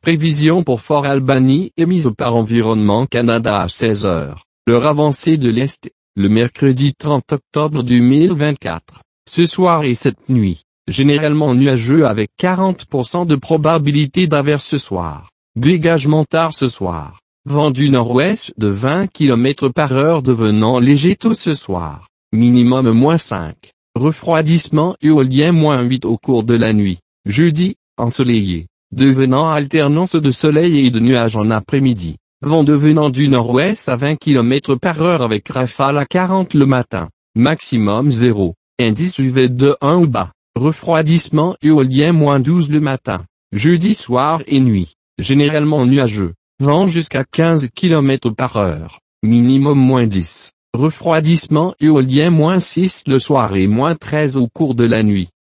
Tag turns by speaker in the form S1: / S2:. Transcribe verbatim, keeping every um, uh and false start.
S1: Prévision pour Fort Albany émise par Environnement Canada à seize heures, l'heure avancée de l'Est, le mercredi trente octobre deux mille vingt-quatre. Ce soir et cette nuit, généralement nuageux avec quarante pour cent de probabilité d'averse ce soir. Dégagement tard ce soir. Vent du nord-ouest de vingt kilomètres par heure devenant léger tôt ce soir. Minimum moins cinq. Refroidissement éolien moins huit au cours de la nuit. Jeudi, ensoleillé. Devenant alternance de soleil et de nuages en après-midi. Vent devenant du nord-ouest à vingt kilomètres par heure avec rafale à quarante le matin. Maximum zéro. Indice U V de un ou bas. Refroidissement éolien moins douze le matin. Jeudi soir et nuit. Généralement nuageux. Vent jusqu'à quinze kilomètres par heure. Minimum moins dix. Refroidissement éolien moins six le soir et moins treize au cours de la nuit.